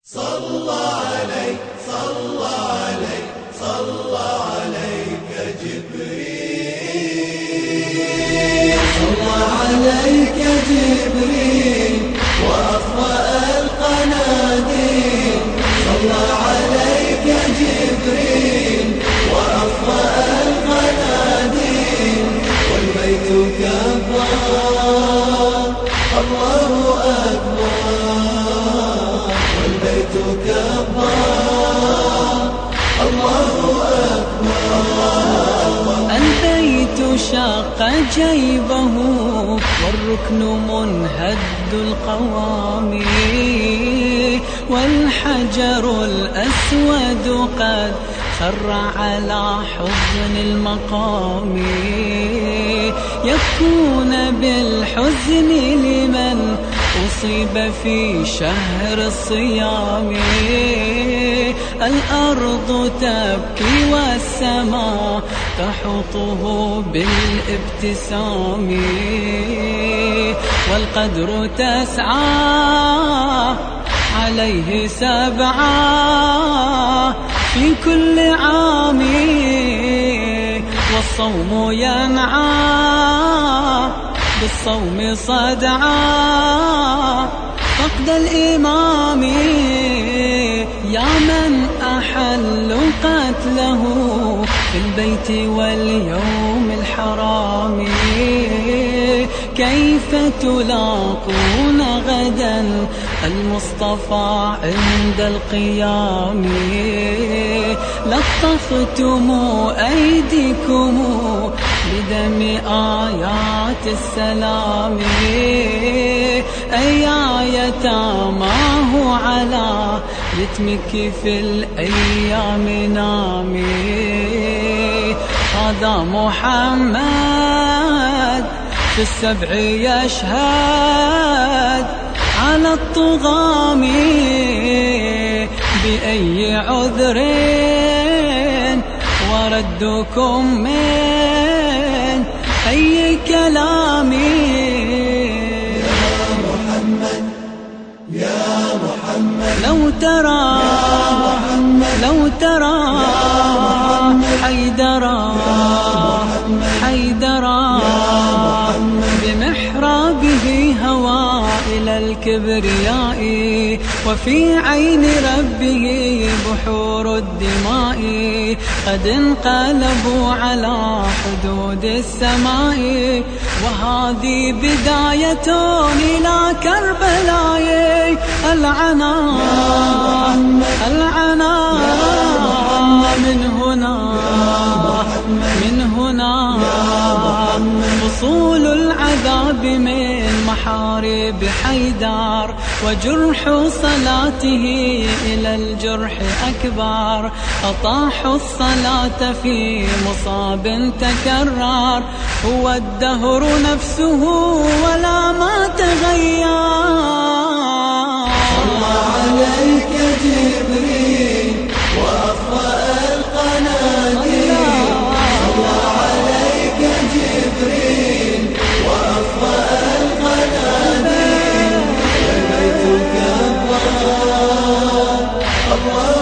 صلى عليك صلى عليك صلى عليك جبريل، صلى عليك جبريل وأطفأ القناديل، صلى عليك جبريل وأطفأ القناديل، والبيت كبر الله أكبر، والبيت كبر الله أكبر. البيت شق جيبه والركن منهد القوام، والحجر الأسود قد خر على حضن المقام، يبكون بالحزن لمن أصيب في شهر الصيام، الأرض تبكي والسماء تحوطه بالابتسام، والقدر تسعى عليه سبعا في كل عام، والصوم ينعى بالصوم صدعا فقد الإمام، يا من أحل قتله في البيت واليوم الحرام، كيف تلاقون غدا المصطفى عند القيام، لطفتم أيديكم بدم آيات السلام، أيا يتاماه على يتمك في الأيام نامي، هذا محمد في السبع يشهد على الطغام، بأي عذر وردكم من أي كلام. يا محمد يا محمد لو ترى لو ترى حيدرا حيدرا بمحرابه هوى إلى الكبرياء، وفي عين ربه بحور الدماء، قد انقلبوا على حدود السماء، وهذه بداية إلى كربلاء، العنا العنا من هنا وصول العذاب من محارب حيدر، وجرح صلاته إلى الجرح أكبر، أطاحوا الصلاة في مصاب تكرر، هو الدهر نفسه ولا ما تغير. صلى عليك جبريل وأطفأ القناديل، صلى عليك جبريل وأطفأ القناديل، والبيت كبر الله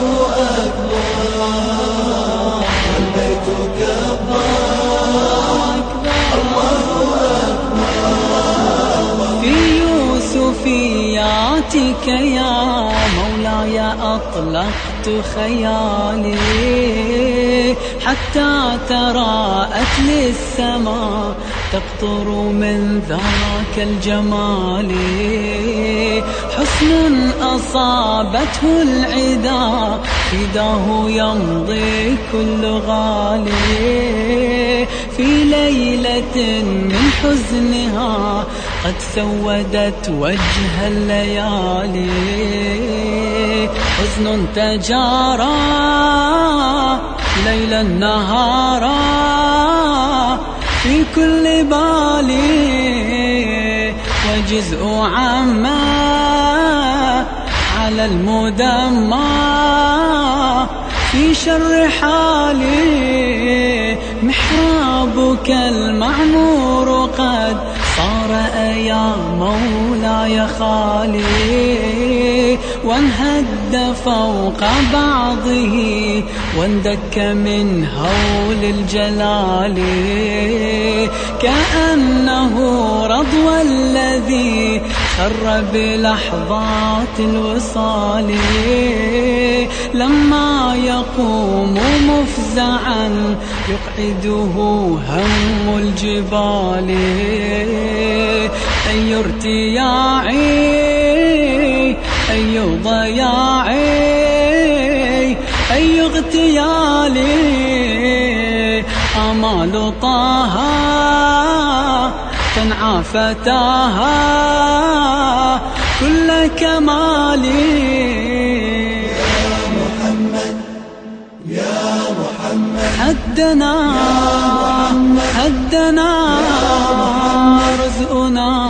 أكبر، والبيت كبر الله أكبر. في يوسفياتك يا مولاي أطلقت خيالي، حتى تراءت للسماء تقطر من ذاك الجمال، حسن أصابته العدا فداه يمضي كل غالي، في ليلة من حزنها قد سودت وجه الليالي، حزن تجارى ليلا نهارا في كل بالي، وجزء عما على المدمى في شر حالي، محرابك المعمور قد صار يا مولاي خالي، وانهد فوق بعضه واندك من هول الجلال كأنه رضوى الذي خر بلحظات الوصال لما يقوم مفزعا يقعده هم الجبال أي ارتياعي أي ضياعي أي اغتيالي آمال طه تنعى فتاها كل كمالي يا محمد يا محمد هدنا رزقنا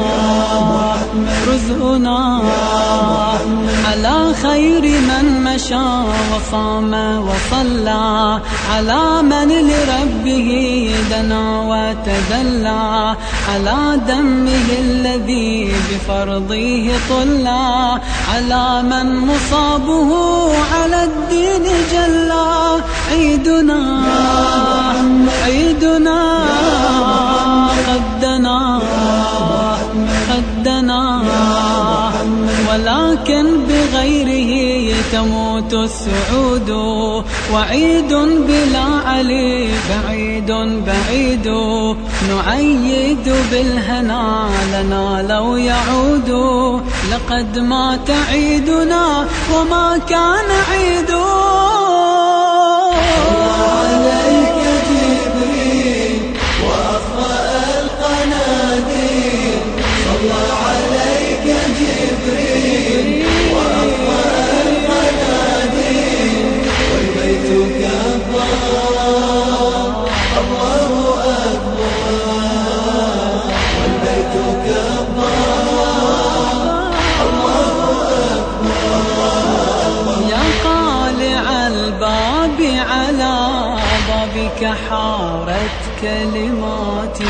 على خير من مشى وصام وصلى على من لربه دنا وتدلى على دمه الذي بفرضه طلى على من مصابه على الدين جلى عيدنا خدنا ولكن بغيره تموت السعود وعيد بلا علي بعيد نعيد بالهنا لنا لو يعود لقد مات عيدنا وما كان عيد عليك جبريل وأطفأ القناديل صلى عليك جبريل وأطفأ القناديل والبيت كبار الله أكبر والبيت كبار الله أكبر يا قالع الباب على بابك حارت كلماتي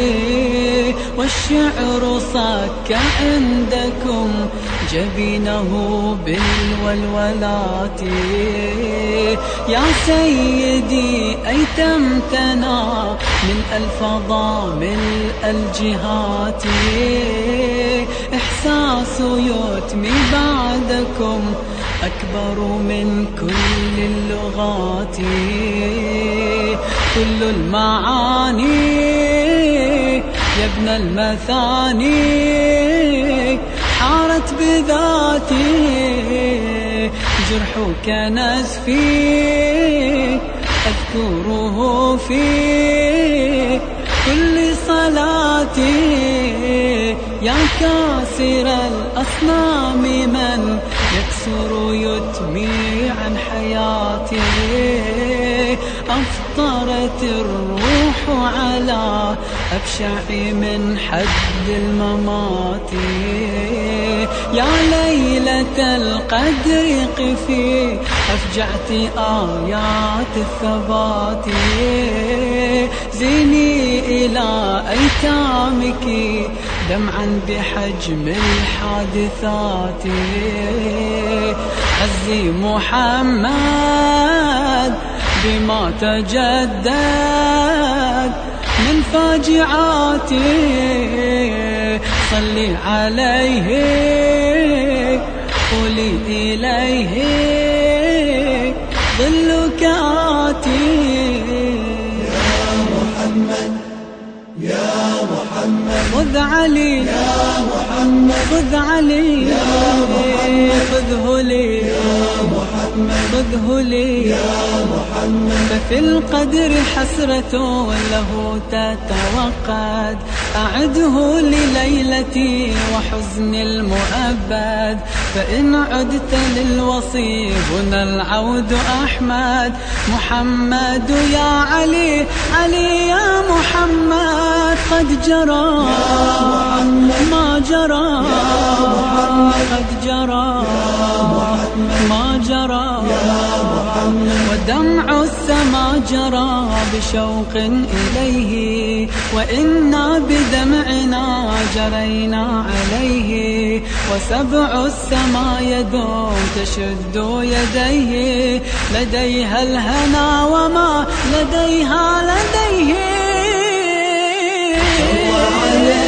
والشعر صك عندكم جبينه بالولولات يا سيدي أيتمتنا من الفضامل الجهات إحساس يتمي بعدكم أكبر من كل اللغات كل المعاني يا ابن المثاني حارت بذاتي جرحك نزفي أذكره في كل صلاتي يا كاسر الأصنام من يكسر يتمي عن حياتي أفطرت الروح على أبشع من حد الممات يا ليلة القدر قفي أفجعت آيات الثبات زيني إلى أيتامك دمعا بحجم الحادثات عزي محمد بما تجدد من فاجعاتي صلي عليه قولي إليه ظلك آتي يا محمد يا محمد خذ علي يا محمد خذ علي يا محمد خذه لي يا محمد خذه لي يا محمد ففي القدر حسرة له تتوقد أعده لليلتي وحزن المؤبد فإن عدت للوصي هنا العود أحمد محمد يا علي علي يا محمد قد جرى ما جرى قد جرى ما جرى ودمع السما جرى بشوق إليه، وإنا بدمعنا جرينا عليه، وسبع السما يدوم تشد يديه، لديها الهنا وما لديها لديه.